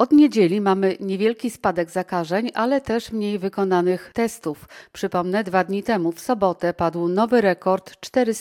Od niedzieli mamy niewielki spadek zakażeń, ale też mniej wykonanych testów. Przypomnę, 2 dni temu w sobotę padł nowy rekord: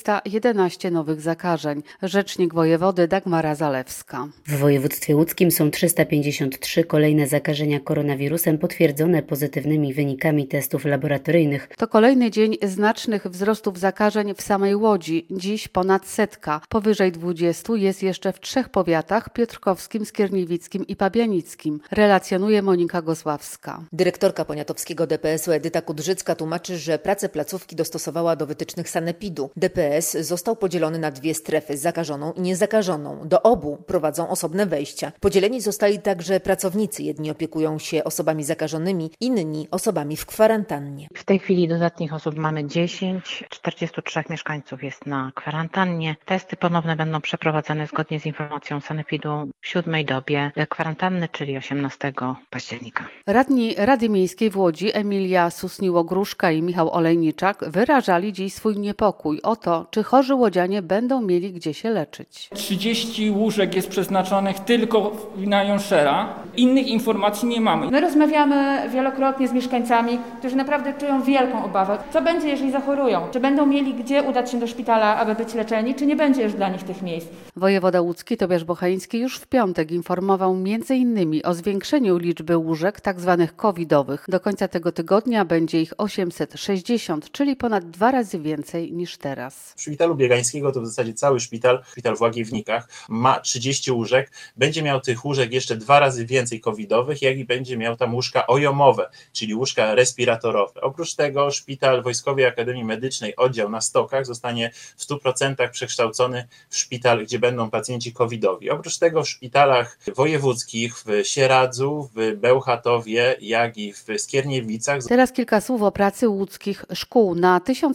411 nowych zakażeń. Rzecznik wojewody Dagmara Zalewska. W województwie łódzkim są 353 kolejne zakażenia koronawirusem potwierdzone pozytywnymi wynikami testów laboratoryjnych. To kolejny dzień znacznych wzrostów zakażeń w samej Łodzi. Dziś ponad 100. Powyżej 20 jest jeszcze w 3 powiatach: piotrkowskim, skierniewickim i pabianickim. Relacjonuje Monika Gosławska. Dyrektorka poniatowskiego DPS-u Edyta Kudrzycka tłumaczy, że pracę placówki dostosowała do wytycznych sanepidu. DPS został podzielony na 2 strefy: zakażoną i niezakażoną. Do obu prowadzą osobne wejścia. Podzieleni zostali także pracownicy. Jedni opiekują się osobami zakażonymi, inni osobami w kwarantannie. W tej chwili dodatnich osób mamy 10, 43 mieszkańców jest na kwarantannie. Testy ponowne będą przeprowadzane zgodnie z informacją sanepidu w 7. dobie kwarantanny, czyli 18 października. Radni Rady Miejskiej w Łodzi Emilia Susniło-Gruszka i Michał Olejniczak wyrażali dziś swój niepokój o to, czy chorzy łodzianie będą mieli gdzie się leczyć. 30 łóżek jest przeznaczonych tylko na Jonszera. Innych informacji nie mamy. My rozmawiamy wielokrotnie z mieszkańcami, którzy naprawdę czują wielką obawę. Co będzie, jeżeli zachorują? Czy będą mieli gdzie udać się do szpitala, aby być leczeni, czy nie będzie już dla nich tych miejsc? Wojewoda łódzki Tobiasz Bocheński już w piątek informował m.in. o zwiększeniu liczby łóżek tzw. covidowych. Do końca tego tygodnia będzie ich 860, czyli ponad 2 razy więcej niż teraz. W szpitalu Biegańskiego to w zasadzie cały szpital w Łagiewnikach ma 30 łóżek. Będzie miał tych łóżek jeszcze 2 razy więcej covidowych, jak i będzie miał tam łóżka ojomowe, czyli łóżka respiratorowe. Oprócz tego szpital Wojskowej Akademii Medycznej, oddział na Stokach, zostanie w 100% przekształcony w szpital, gdzie będą pacjenci covidowi. Oprócz tego w szpitalach wojewódzkich w Sieradzu, w Bełchatowie, jak i w Skierniewicach. Teraz kilka słów o pracy łódzkich szkół. Na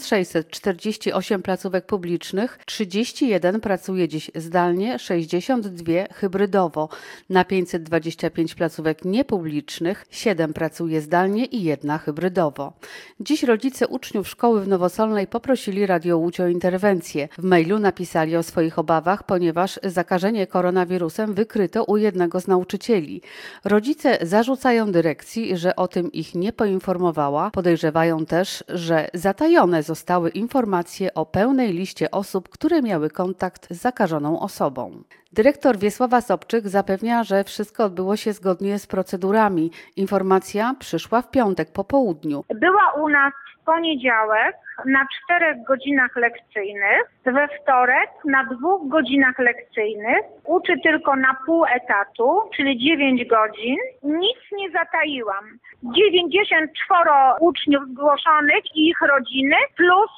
1648 placówek publicznych 31 pracuje dziś zdalnie, 62 hybrydowo. Na 525 placówek niepublicznych 7 pracuje zdalnie i 1 hybrydowo. Dziś rodzice uczniów szkoły w Nowosolnej poprosili Radio Łódź o interwencję. W mailu napisali o swoich obawach, ponieważ zakażenie koronawirusem wykryto u jednego z nauczycieli. Rodzice zarzucają dyrekcji, że o tym ich nie poinformowała. Podejrzewają też, że zatajone zostały informacje o pełnej liście osób, które miały kontakt z zakażoną osobą. Dyrektor Wiesława Sobczyk zapewnia, że wszystko odbyło się zgodnie z procedurami. Informacja przyszła w piątek po południu. Była u nas w poniedziałek na 4 godzinach lekcyjnych, we wtorek na 2 godzinach lekcyjnych, uczy tylko na pół etatu, czyli 9 godzin. Nic nie zataiłam. 94 uczniów zgłoszonych i ich rodziny, plus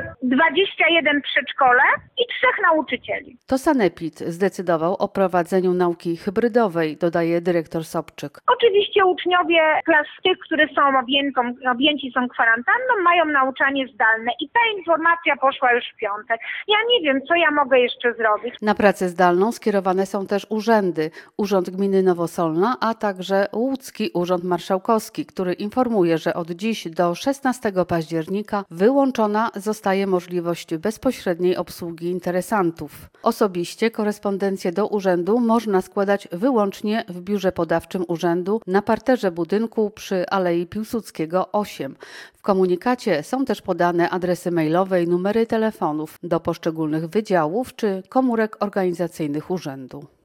21 przedszkole i 3 nauczycieli. To sanepid zdecydował o prowadzeniu nauki hybrydowej, dodaje dyrektor Sobczyk. Oczywiście uczniowie klas tych, które są objęci są kwarantanną, mają nauczanie zdalne i ta informacja poszła już w piątek. Ja nie wiem, co ja mogę jeszcze zrobić. Na pracę zdalną skierowane są też urzędy. Urząd Gminy Nowosolna, a także Łódzki Urząd Marszałkowski, który informuje, że od dziś do 16 października wyłączona zostaje możliwość bezpośredniej obsługi interesantów. Osobiście korespondencję do urzędu można składać wyłącznie w biurze podawczym urzędu na parterze budynku przy Alei Piłsudskiego 8. W komunikacie są też podane adresy mailowe i numery telefonów do poszczególnych wydziałów czy komórek organizacyjnych urzędu.